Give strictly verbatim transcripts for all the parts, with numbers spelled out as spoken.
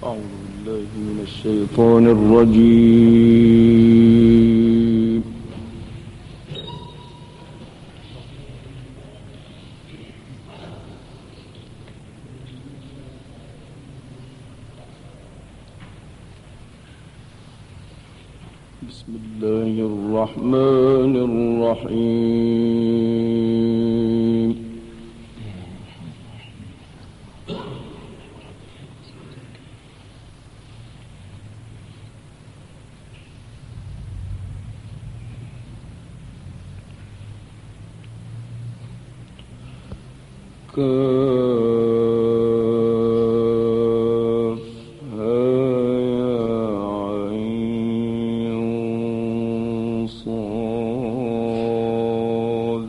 أعوذ بالله من الشيطان الرجيم. بسم الله الرحمن الرحيم. كافها يا عين صاد.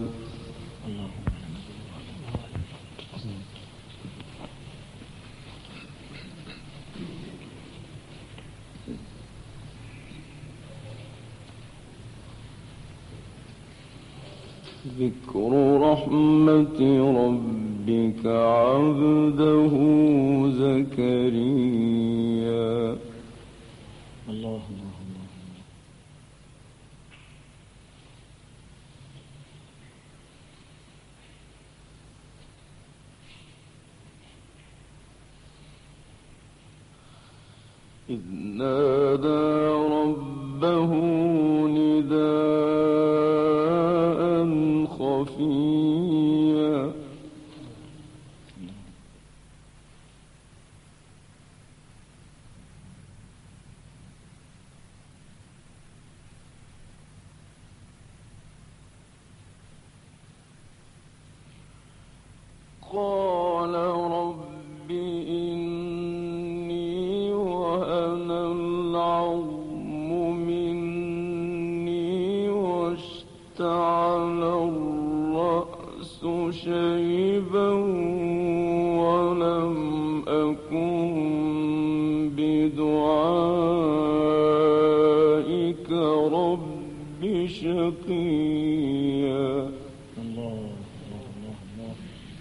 ذكر رحمة ربك عبده زكريا. الله الله الله. إذ نادى ربه نداء خفيا. قال رب إني وهن العظم مني واشتعل الرأس شيبا ولم أكن بدعائك رب شقيا. الله الله الله.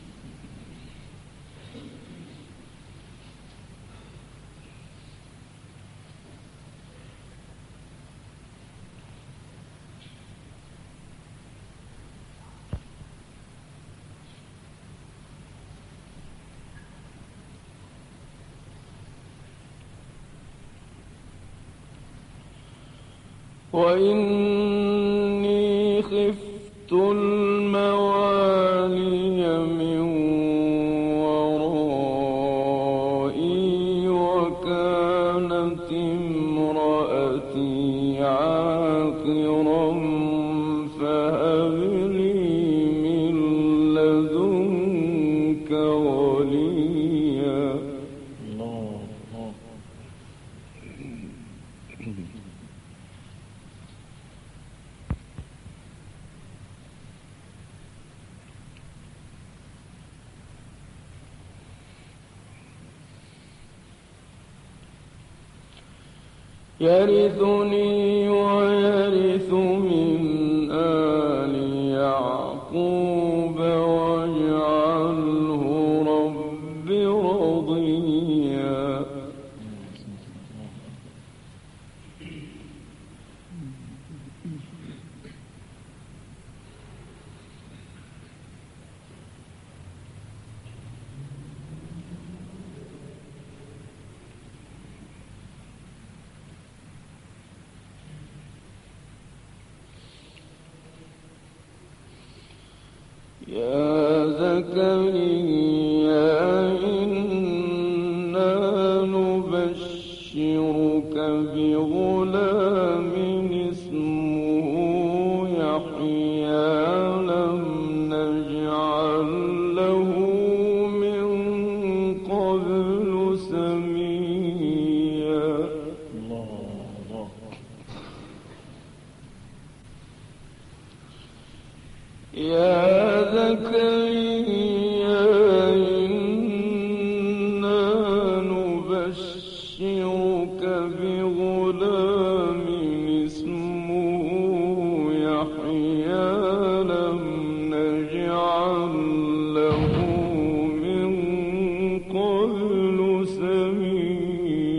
وإني خفت الموالي من ورائي وكانت امرأتي عاقرا فهب لي من لدنك وليا. الله الله. يرثني ويرث من آل يعقوب واجعله رب رضيا. يا زكريا إنا نبشرك بغلام اسمه يحيى لم نجعل له من قبل سميا. الله. يا زكريا إنا نبشرك بغلام اسمه يحيى لم نجعل له من قبل سميا.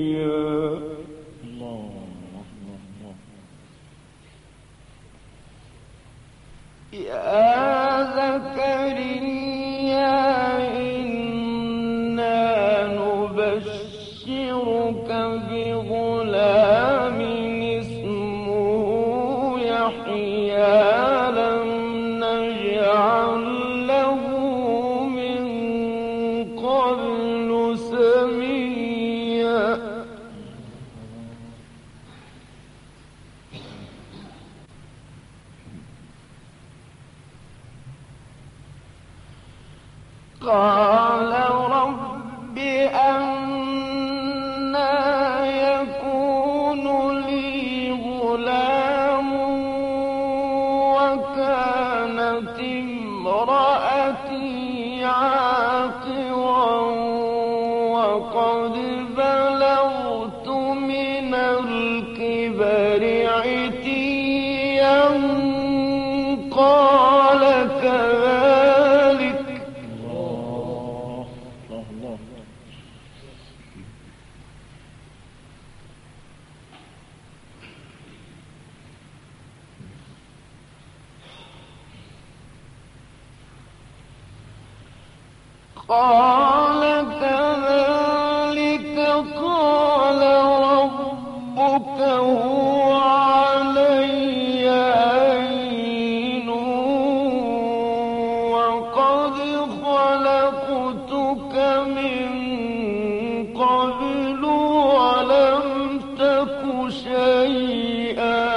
نبشرك بغلام اسمه يحيى لم نجعل له من قبل سميا. قال رب أنى يكون لي غلام وكانت امرأتي عاقرا وقد بلغت من الكبر عتيا. قال كذلك قال كذلك قال ربك هو علي هين وقد خلقتك من قبل ولم تك شيئا.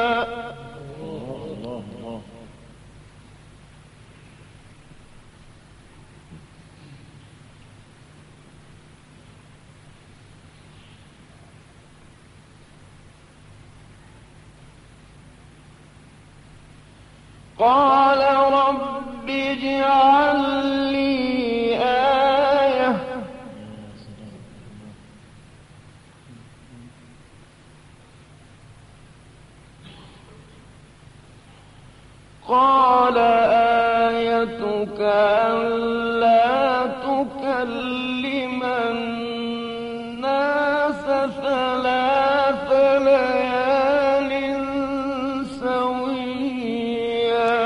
قال رب اجعل لي آية قال آيتك ألا تكلم الناس ثلاث ليال سويا.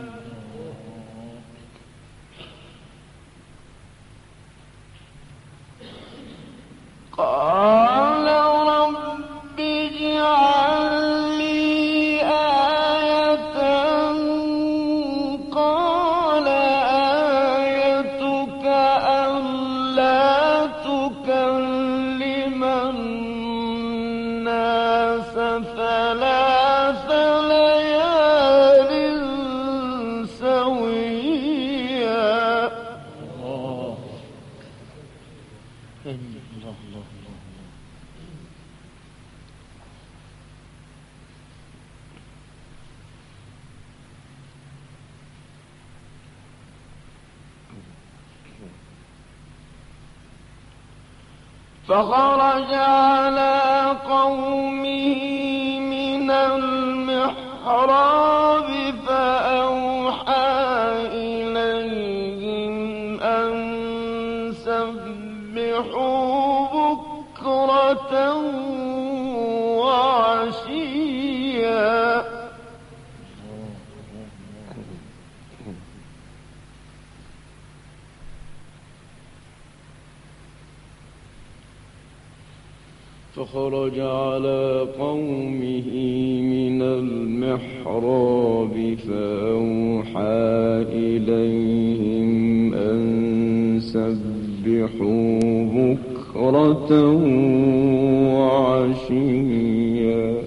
قال رب اجعل لي آية قال آيتك ألا تكلم الناس ثلاث ليال سويا. الله الله الله فخرج على قومه من المحراب فأوحى إليهم أن سبحوا بكرة وعشيا. فخرج على قومه من المحراب فأوحى إليهم أن سبحوا بكرة وعشيا.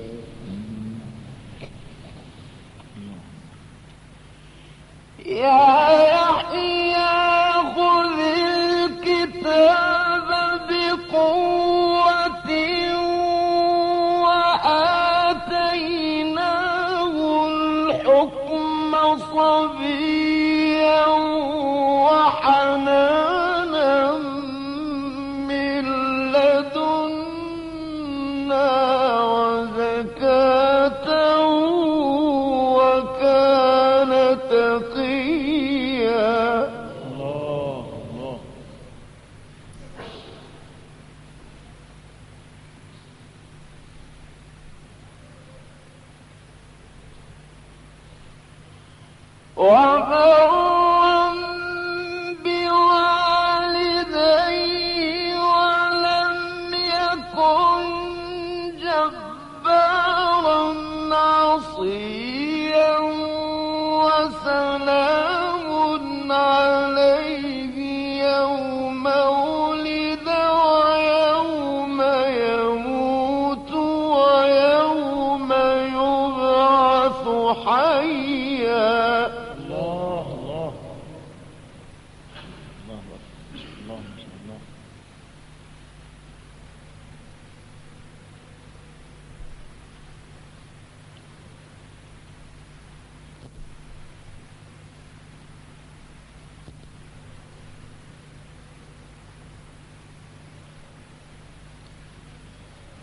يا يحيى خذ الكتاب بقوة وآتيناه الحكم صبيا وحنانا من لدنا وزكاة وكان تقيا. الله الله وبرا بوالديه ولم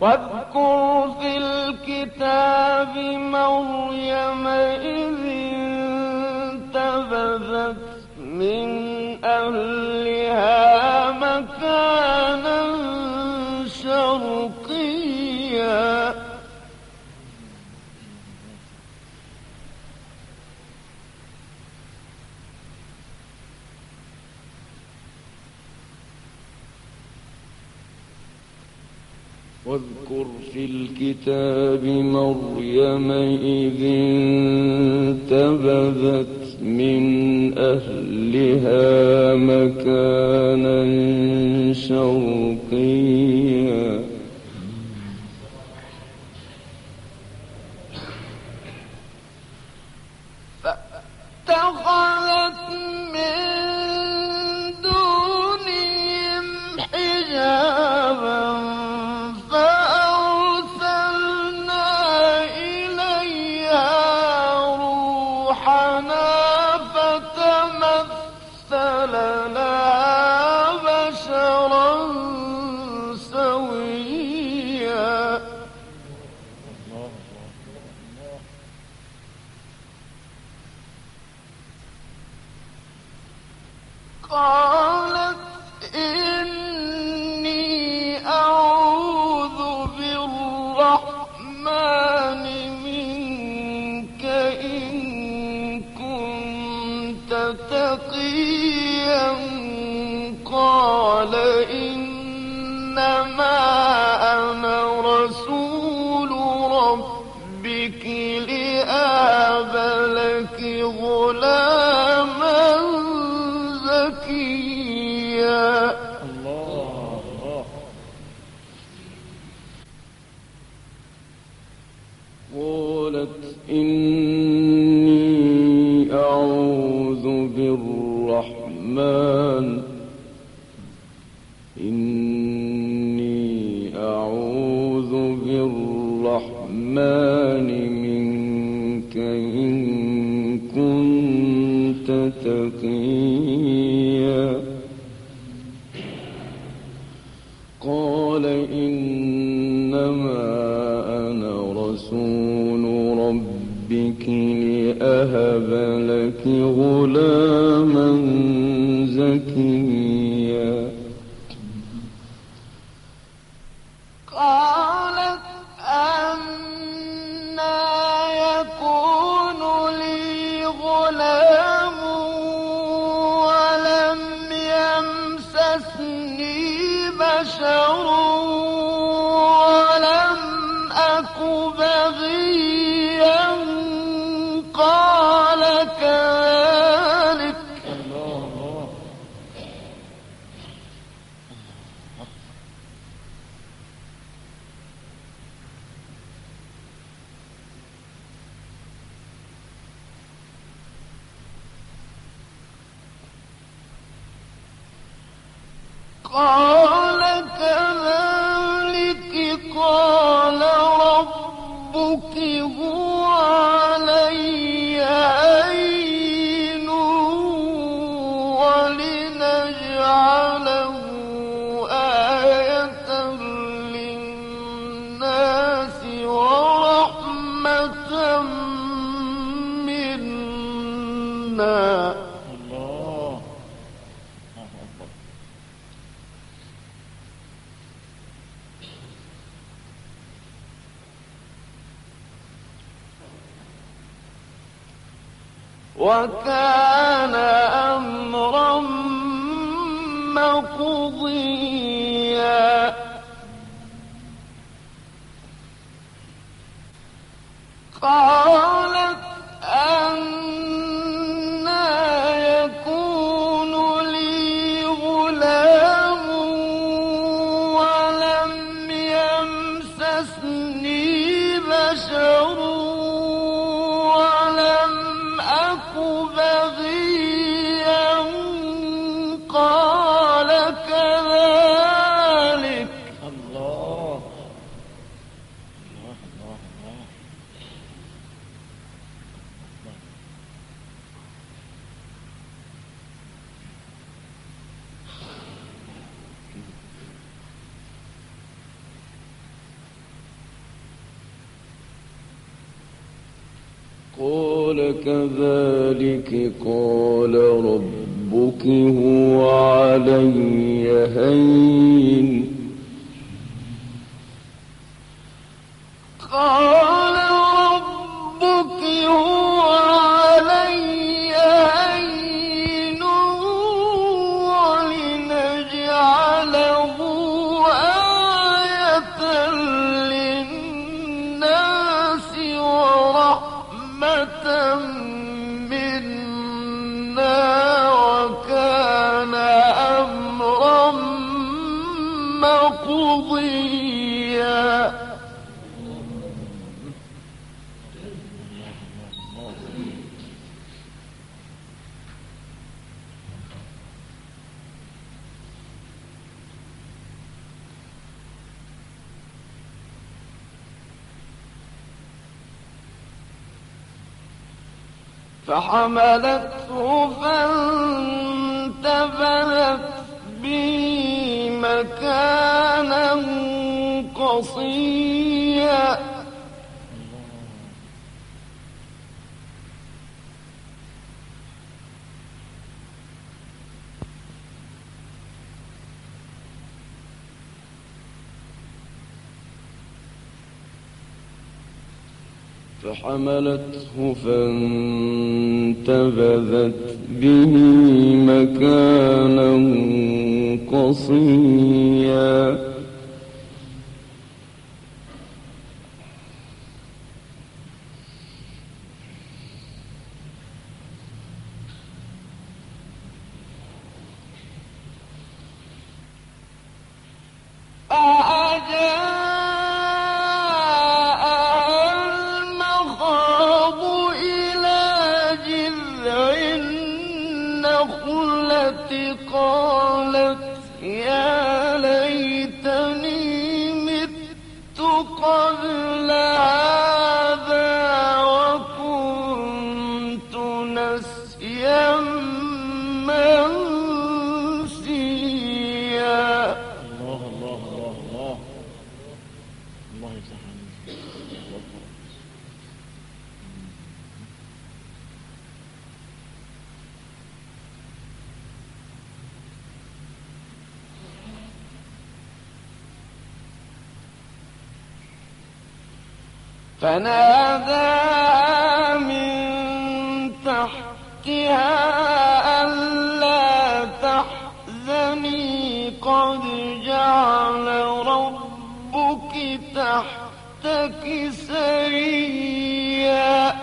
واذكر في الكتاب مريم إذ انتبذت من أهلها مكانا شرقيا واذكر في الكتاب مريم إذ انتبذت من أهلها مكانا شرقيا فاتخذت من دونهم حجابا قالت إني أعوذ بالرحمن منك إن كنت تقيا قال إنما أنا رسول ربك لأهب لك غلاما زكيا الله قالت إني أعوذ بالرحمن إني أعوذ بالرحمن منك إن كنت تقيا قال إنما أنا رسول ربك لأهب لك غلاما زكيا قالت أنى يكون لي غلام ولم يمسسني بشر ولم أك بغيا قال كذلك قال كذلك قال ربك هو علي هين ولنجعله آية للناس ورحمة منا وكان أمرا مقضيا قالت أنى يكون لي غلام ولم يمسسني بشر ولم أك بغيا قال كذلك الله الله الله الله قال كذلك قال ربك هو علي هين قال ربك هو علي هين ولنجعله آية للناس ورحمة منا وكان أمرا مقضيا. فحملته فانتبذت به مكانا قصيا فحملته فانتبذت به مكانا قصيا قالت يا ليتني مت قبل هذا وكنت نسيا منسيا. الله الله الله الله الله يفتح عليك. فناداها من تحتها ألا تحزني قد جعل ربك تحتك سريا.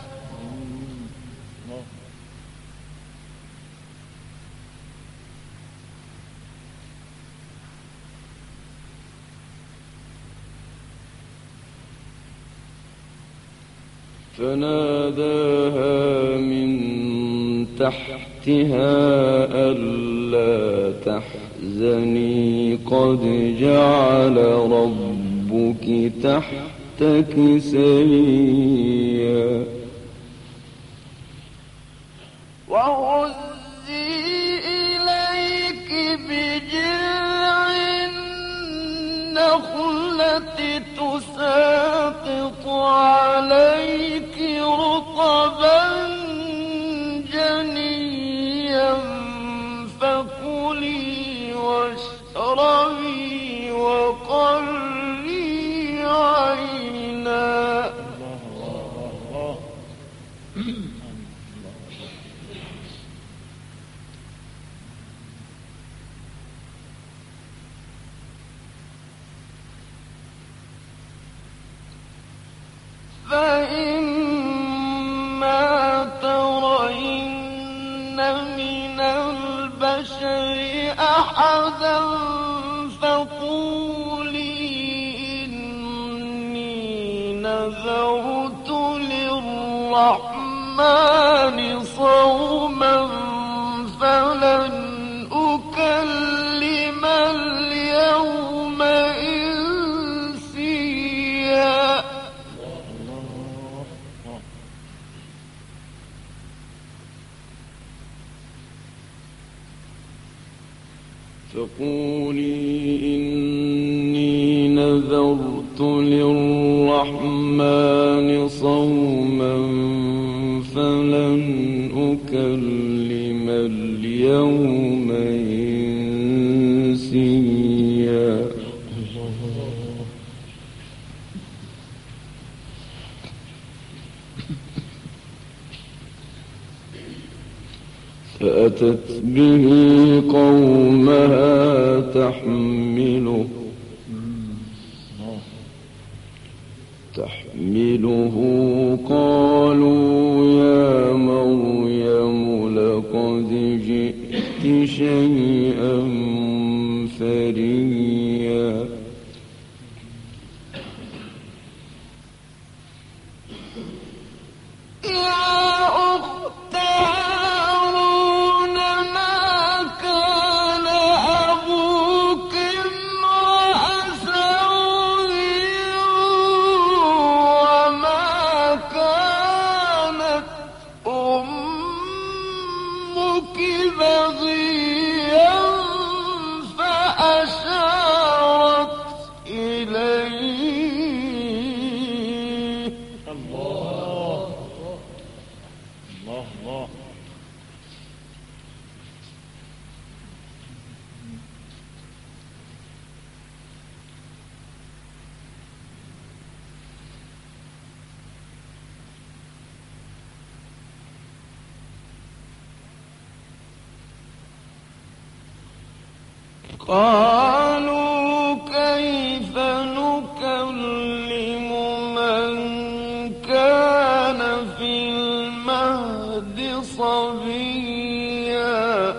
فناداها من تحتها ألا تحزني قد جعل ربك تحتك سريا. وهزي إليك بجذع النخلة تساقط عليك رطبا جنيا فكلي واشربي وقري عينا. فإما ترين من البشر أحدا فقولي إني نذرت للرحمن صوما فلن أكلم اليوم إنسيا. فقولي إني نذرت للرحمن صوما يوم إنسيا فأتت به قومها تحمله تحمله قالوا يا مريم لقد جئت شيئا فريا قالوا كيف نكلم من كان في المهد صبيا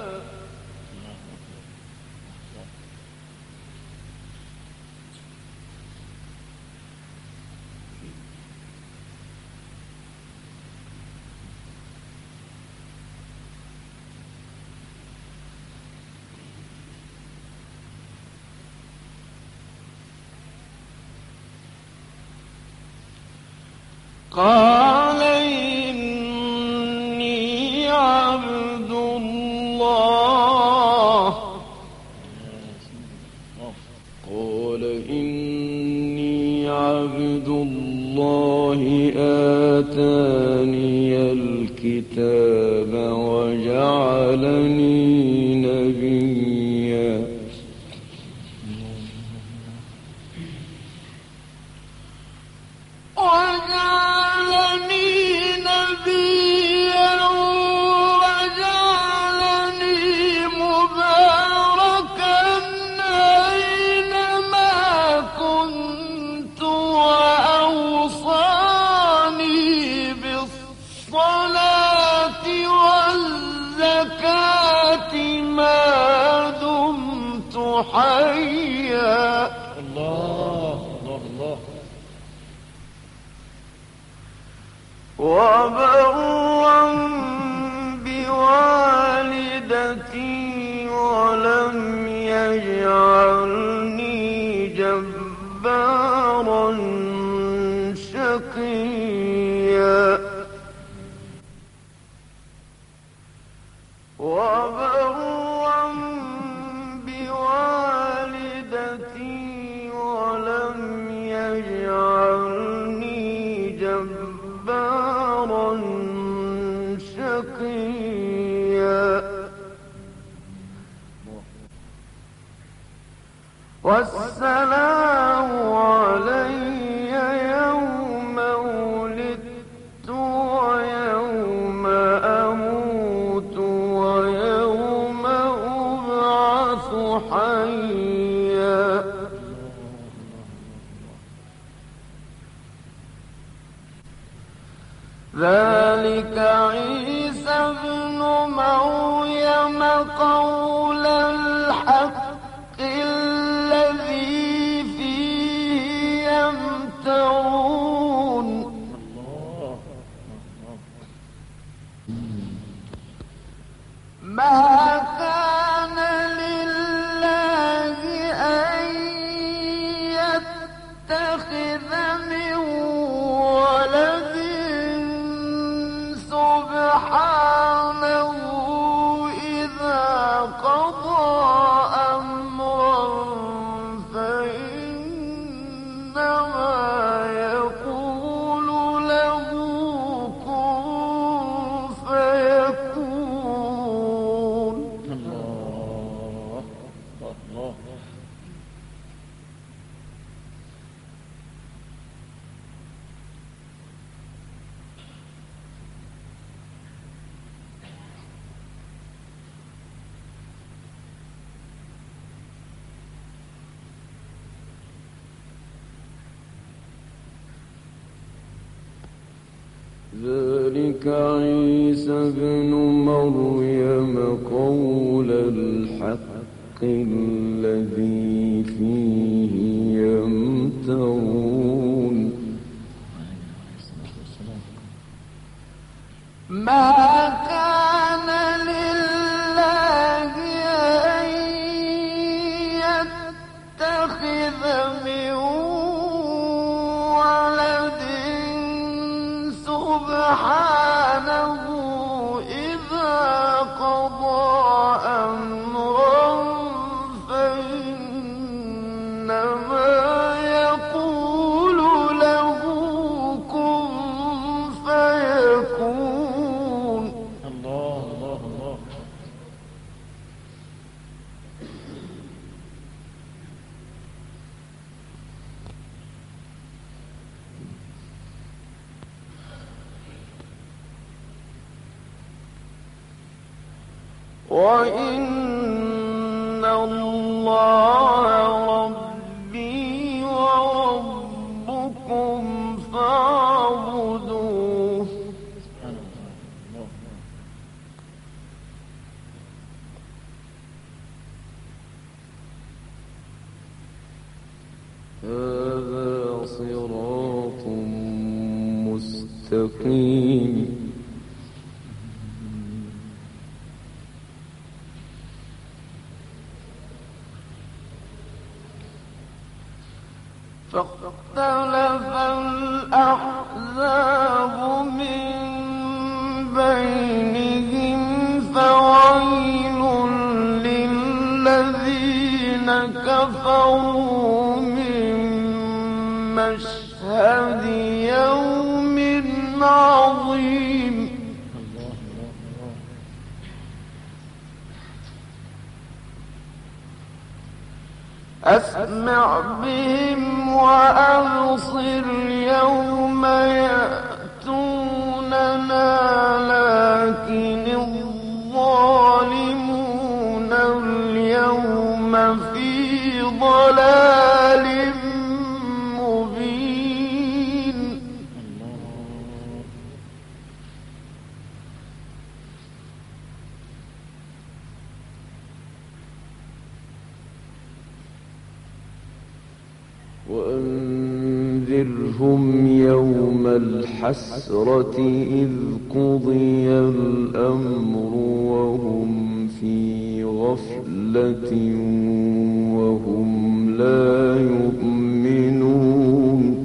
قال إني عبد الله قال إني عبد الله آتاني الكتاب وجعلني نبيا حيا الله الله الله وبرا بوالدتي ولم يجعلني جبارا شقيا وبرا ولم يجعلني جبارا شقيا والسلام علي يوم ولدت ويوم أموت ويوم أبعث حيا ذلك عيسى ابن مريم قول الحق الذي فيه يمترون ما كان لله أن يتخذ من ولد سبحانه إذا قضى أمرا فإنما يقول له كن فيكون ذلك عيسى ابن مريم قول الحق الذي فيه يمترون ما كان لله أن يتخذ من ولد سبحانه إذا قضى أمرا فإنما يقول له كن فيكون. الله الله الله. وإن الله ربي وربكم فاعبدوه. هذا صراط مستقيم. فاختلف الأحزاب من بينهم فويل للذين كفروا من مشهد يوم عظيم. أسمع بهم وأبصر يوم يأتوننا لكن الظالمون اليوم في ضلال مبين. وأنذرهم يوم الحسرة إذ قضي الأمر وهم في غفلة وهم لا يؤمنون.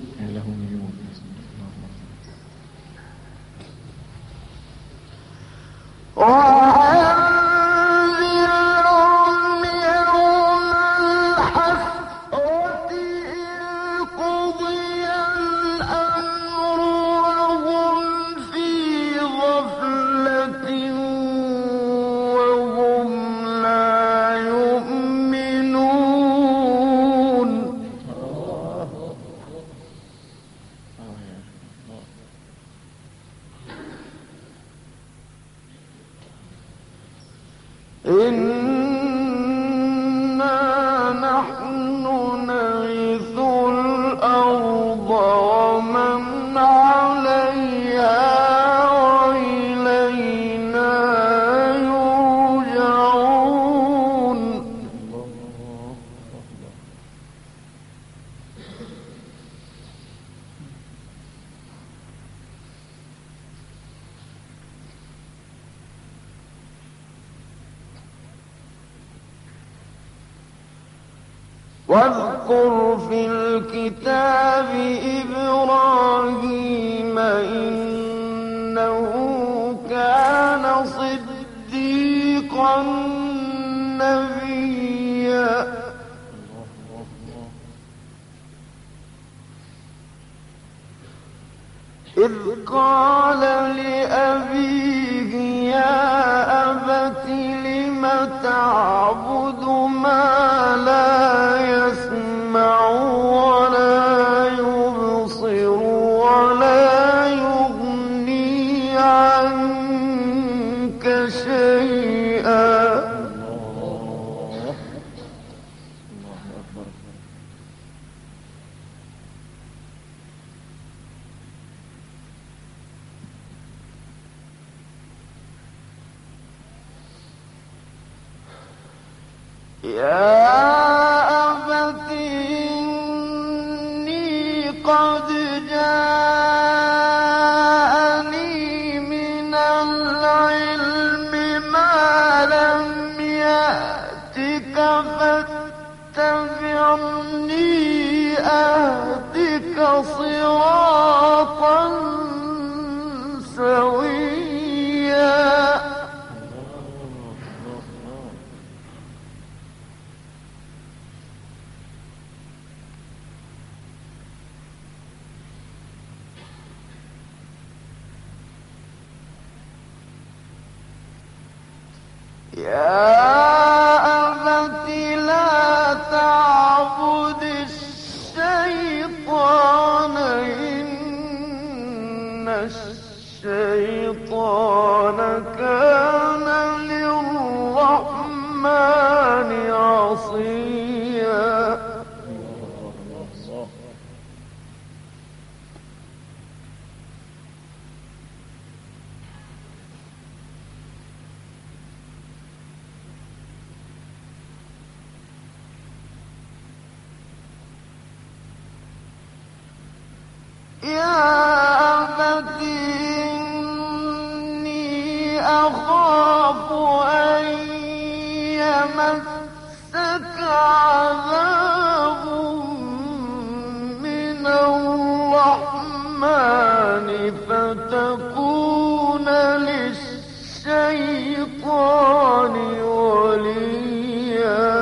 إنا نحن نرث الأرض ومن عليها وإلينا يرجعون. واذكر في الكتاب إبراهيم إنه كان صديقا نبيا إذ قال لأبيه يا أبت لم تعبد ما لا يسمع ولا يبصر ولا يغني عنك شيئا. يا أبت إني قد جاءني من العلم ما لم يأتك فاتبعني أهدك صراطا سويا. يا أبت لا تعبد الشيطان إن الشيطان كان للرحمن عصيا. يا أبت إني أخاف أن يمسك عذاب من الرحمن فتكون للشيطان وليا.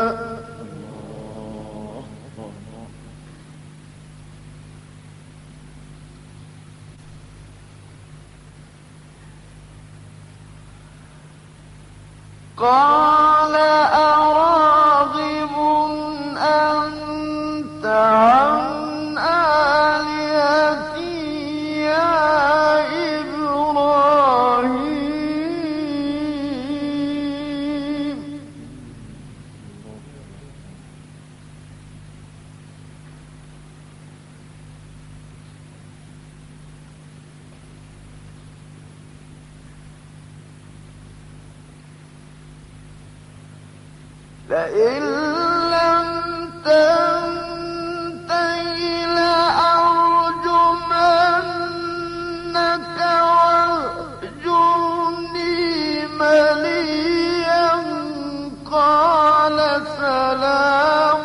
قال أراغب أنت عن آلهتي يا إبراهيم. لئن لم تنته لأرجمنك واهجرني مليا. قال سلام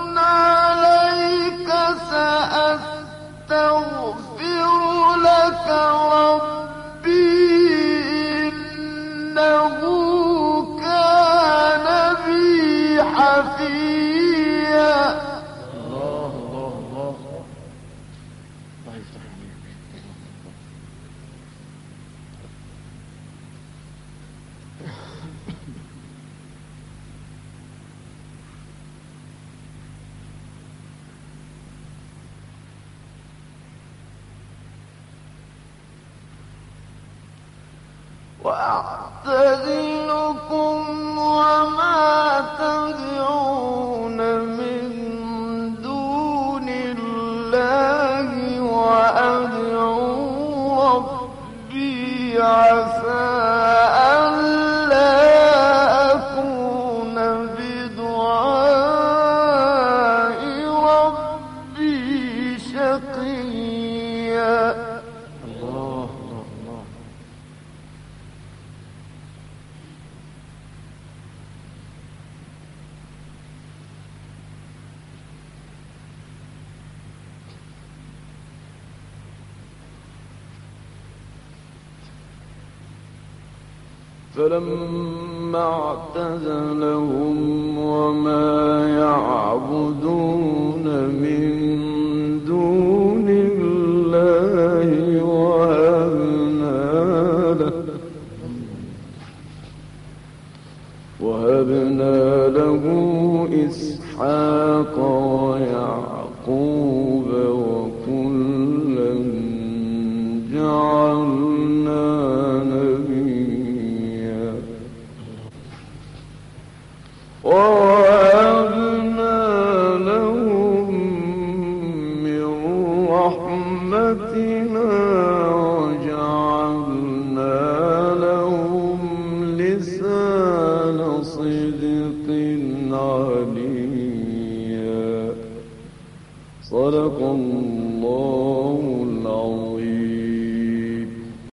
عليك سأستغفر لك ربي إنه حفيا. الله الله الله. الله يفتح عليك. وأعتزلكم وما تدعون من دون الله وأدعو ربي عسى ألا أكون بدعاء ربي شقيا. الله الله الله. فلما اعتزلهم وما يعبدون من دون الله وهبنا له وهبنا له إسحاق ويعقوب وكلا جعلنا نبيا. ووهبنا لهم من رحمتنا وجعلنا لهم لسان صدق عليا. صدق الله